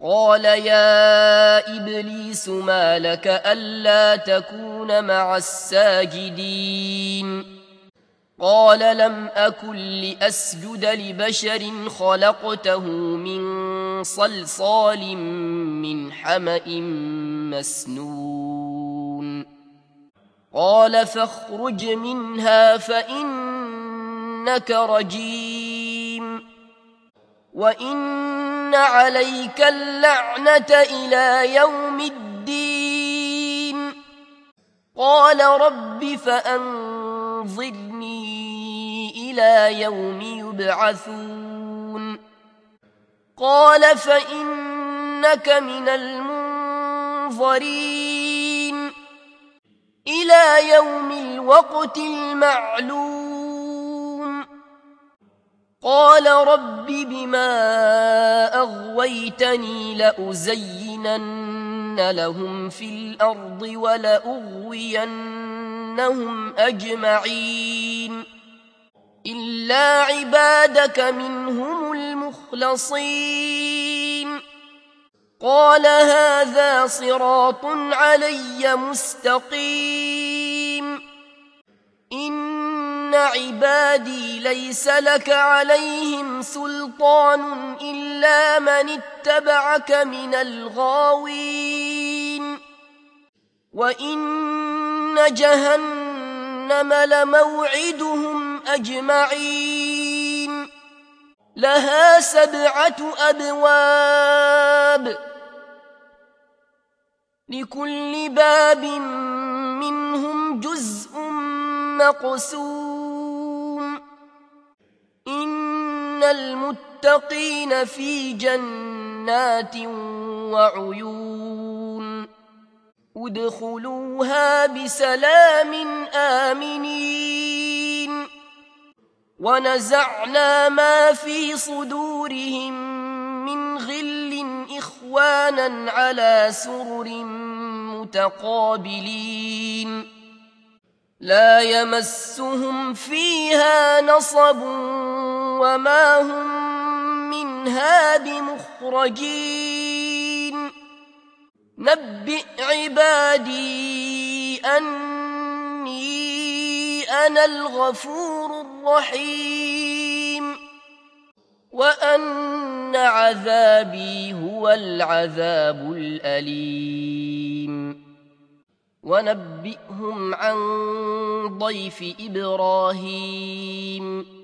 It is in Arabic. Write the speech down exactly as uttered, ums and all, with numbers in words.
قال يا إبليس ما لك ألا تكون مع الساجدين قال لم أكن لأسجد لبشر خلقته من صلصال من حمأ مسنون قال فاخرج منها فإنك رجيم وإن عليك اللعنة إلى يوم الدين قال رب فأنظرني إلى يوم يبعثون قال فإنك من المنظرين إلى يوم الوقت المعلوم قال رب بما أغويتني لأزينن لهم في الأرض ولأغوينهم أجمعين إلا عبادك منهم المخلصين قال هذا صراط علي مستقيم إن عبادي ليس لك عليهم سلطان إلا من اتبعك من الغاوين وإن جهنم لموعدهم أجمعين لها سبعة أبواب لكل باب منهم جزء مقسوم إن المتقين في جنات وعيون ادخلوها بسلام آمنين ونزعنا ما في صدورهم من غل إخوانا على سرر متقابلين لا يمسهم فيها نصب وما هم منها بمخرجين نبئ عبادي أني أنا الغفور الرحيم وأن عذابي هو العذاب الأليم ونبئهم عن ضيف إبراهيم